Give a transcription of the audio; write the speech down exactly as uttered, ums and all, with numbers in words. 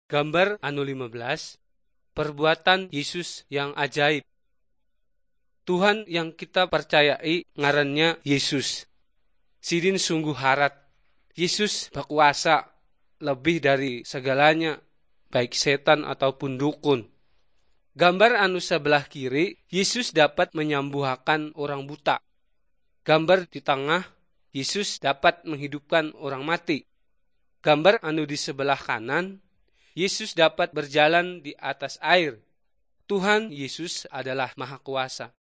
Gambar anu lima belas, perbuatan Yesus yang ajaib. Tuhan yang kita percayai ngarannya Yesus. Sidin sungguh harat. Yesus berkuasa lebih dari segalanya, baik setan ataupun dukun. Gambar anu sebelah kiri, Yesus dapat menyembuhkan orang buta. Gambar di tengah, Yesus dapat menghidupkan orang mati. Gambar anu di sebelah kanan, Yesus dapat berjalan di atas air. Tuhan Yesus adalah Maha Kuasa.